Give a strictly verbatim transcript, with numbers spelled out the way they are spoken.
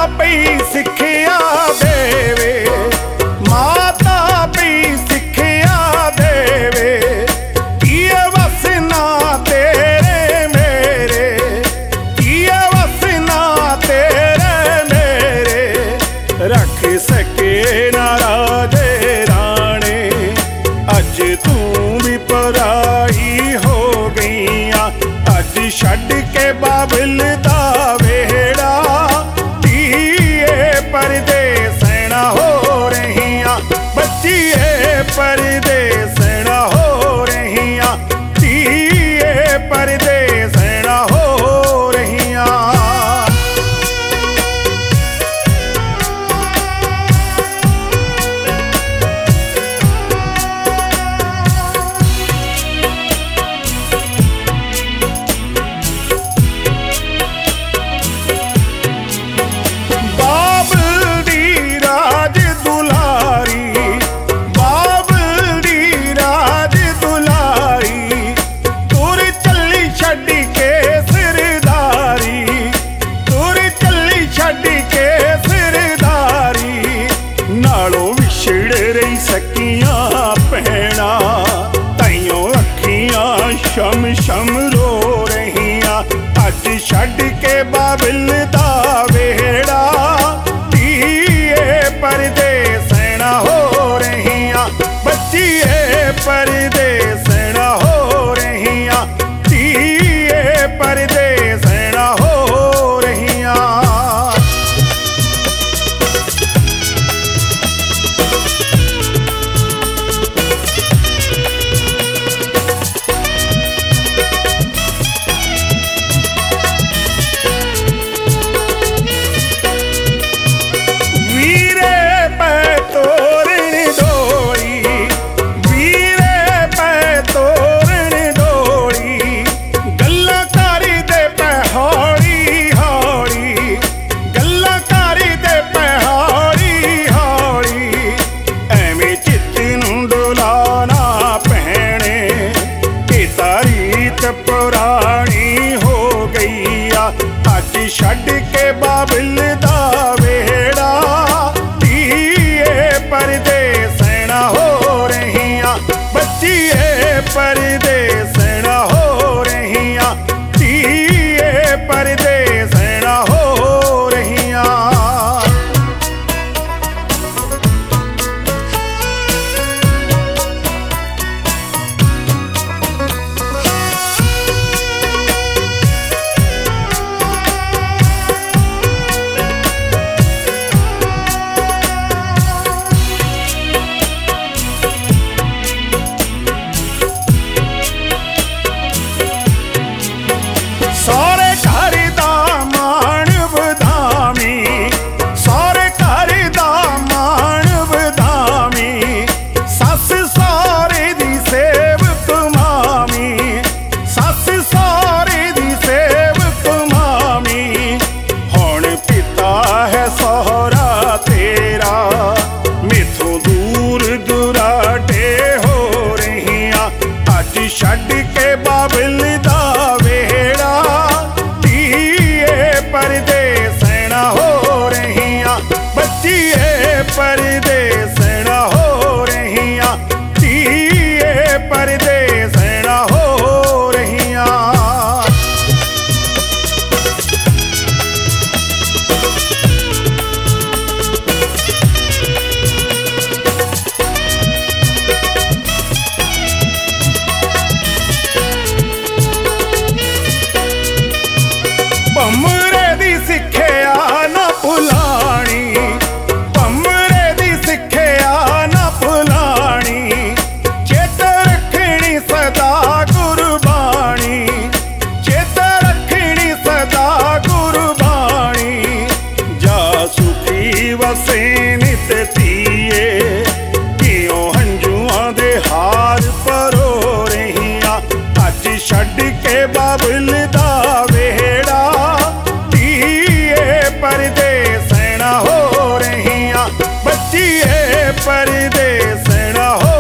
ਪਈ ਸਿੱਖਿਆ ਦੇਵੇ, ਮਾਤਾ ਪਈ ਸਿੱਖਿਆ ਦੇਵੇ। ਕੀਏ ਵਸਨਾ ਤੇਰੇ ਮੇਰੇ, ਕੀਏ ਵਸਨਾ ਤੇਰੇ ਮੇਰੇ। ਰੱਖ ਸਕੇ ਨਾ ਰਾਜੇ ਰਾਣੇ, ਅੱਜ ਤੂੰ ਵੀ ਪਰਾਈ ਹੋ ਗਈਆਂ। ਅੱਜ ਛੱਡ ਕੇ ਬਾਬਲ ਦਾ ਵੇੜਾ, ਧੀਏ ਪਰਦੇਸਣਾ ਹੋ ਰਹੀਆਂ। ਬੱਚੀਏ ਪਰਦੇਸਣਾ ਹੋ ਰਹੀਆਂ, ਧੀਏ ਪਰਦੇਸਣਾ ਹੋ ਰਹੀਆਂ। ਸਕੀਆਂ ਭੈਣਾਂ ਤਾਈਓ ਅੱਖੀਆਂ ਸ਼ਮ ਸ਼ਮ ਰੋ ਰਹੀਆਂ। ਅੱਜ ਛੱਡ ਕੇ ਬਾਬਲ ਦਾ ਵੇੜਾ, ਧੀਏ ਪਰਦੇਸਣਾ ਹੋ ਰਹੀਆਂ। ਬੱਚੀਏ ਪਰਦੇਸਣਾ ਹੋ ਰਹੀਆਂ, ਧੀਏ ਪਰਦੇਸਣਾ ਹੋ ਰਹੀਆਂ। ਪੁਰਾਣੀ ਹੋ ਗਈ ਆ ਅੱਜ ਛੱਡ ਕੇ ਬਾਬਲ ਦਾ ਵੇੜਾ, ਧੀਏ ਪਰਦੇਸਣਾ ਹੋ ਰਹੀਆਂ। ਬੱਚੀਏ ਪਰਦੇਸਣਾ ਹੋ ਰਹੀਆਂ, ਧੀਏ ਪਰਦੇਸਣਾ ਹੋ ਰਹੀਆਂ। ਸਹੁਰੇ ਘਰ ਦਾ ਮਾਣ ਵਧਾਵੀਂ, ਸਹੁਰੇ ਘਰ ਦਾ ਮਾਣ ਵਧਾਵੀਂ। ਸੱਸ ਸਹੁਰੇ ਦੀ ਸੇਵ ਕਮਾਵੀਂ, ਸੱਸ ਸਹੁਰੇ ਦੀ ਸੇਵ ਕਮਾਵੀਂ। ਹੁਣ ਪਿਤਾ ਹੈ ਸਹੁਰਾ ਤੇਰਾ, ਮੈਥੋਂ ਦੂਰ ਦੁਰਾਡੇ ਹੋ ਰਹੀਆਂ। ਅੱਜ ਛੱਡ ਕੇ ਬਾਬਲ ਦਾ ਵੇੜਾ, ਧੀਏ ਪਰਦੇਸਣਾ ਹੋ ਰਹੀਆਂ। ਬੱਚੀਏ ਪਰਦੇਸਣਾ ਹੋ ਰਹੀਆਂ, ਧੀਏ ਪਰਦੇਸਣਾ ਹੋ ਰਹੀਆਂ। ਭੰਮਰੇ ਦੀ ਸਿੱਖਿਆ ਨਾ ਭੁਲਾਣੀ, ਭੰਮਰੇ ਦੀ ਸਿੱਖਿਆ ਨਾ ਭੁਲਾਣੀ। ਚੇਤ ਰੱਖਣੀ ਸਦਾ ਗੁਰਬਾਣੀ, ਚੇਤ ਰੱਖਣੀ ਸਦਾ ਗੁਰਬਾਣੀ। ਜਾ ਸੁਖੀ ਵਸੇ ਨਿਤ ਧੀਏ, ਕਿਉਂ ਹੰਝੂਆਂ ਦੇ ਹਾਰ ਪਰੋ ਰਹੀਆਂ। ਅੱਜ ਛੱਡ ਕੇ ਬਾਬਲ ਦਾ ਵੇੜਾ, ਧੀਏ ਪਰਦੇਸਣਾ ਹੋ ਰਹੀਆਂ। ਬੱਚੀਏ ਪਰਦੇਸਣਾ ਹੋ